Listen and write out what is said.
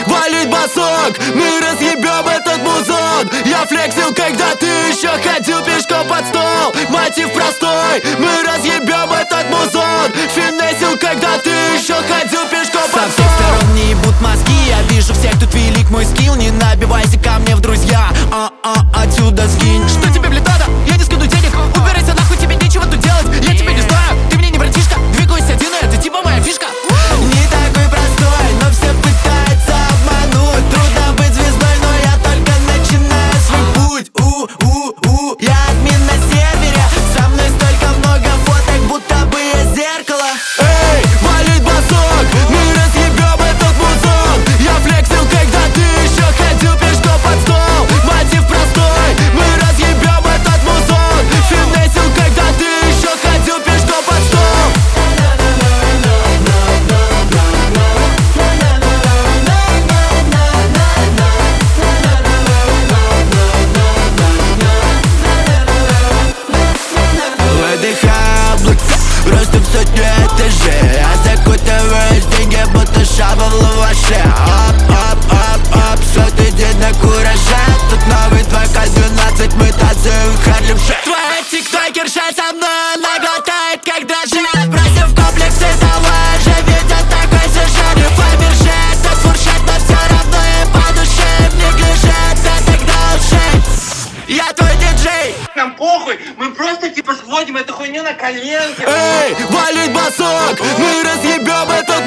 валит басок, мы разъебем этот музон. Я флексил, когда ты еще ходил пешком под стол. Мотив простой, мы разъебем этот музон. Финесил, когда ты еще ходил пешком под стол. Со всех сторон не ебут мозги, я вижу всех, тут велик мой скилл. Не набивайся ко мне в друзья, отсюда сгинь. Что тебе, блядь, надо? Я не скину денег, убирайся нахуй, тебе нечего тут делать. Я тебя не знаю, ты мне не братишка. Двигаюсь один, это типа моя фишка. Не такой простой, но все пытаются обмануть. Трудно быть звездой, но я только начинаю свой путь. Я админ на сервере, со мной столько много фоток, будто бы я зеркало. Эй, валит басок, мы разъебем этот музон. Я флексил, когда ты еще ходил пешком под стол. Мотив простой, мы разъебем этот музон. Финесил, когда ты еще ходил пешком под стол. Выдыхаю облака, просто в сотню этажей. Я закутываюсь в деньги, будто шаба в лаваше. Оп, сотый день на кураже. Тут новый 2К12, мы танцуем в Харлем Шейк. Твоя тиктокерша со мной, она глотает, как дрожжи. Бросив комплексы, давай же, видят такой сюжет. И Фаберже, этот фуршет, но все равно им по душе. В неглиже, это тогда лжи. Я твой диджей. Нам похуй, мы просто типа сводим эту хуйню на коленке. Эй, валит басок, мы разъебем этот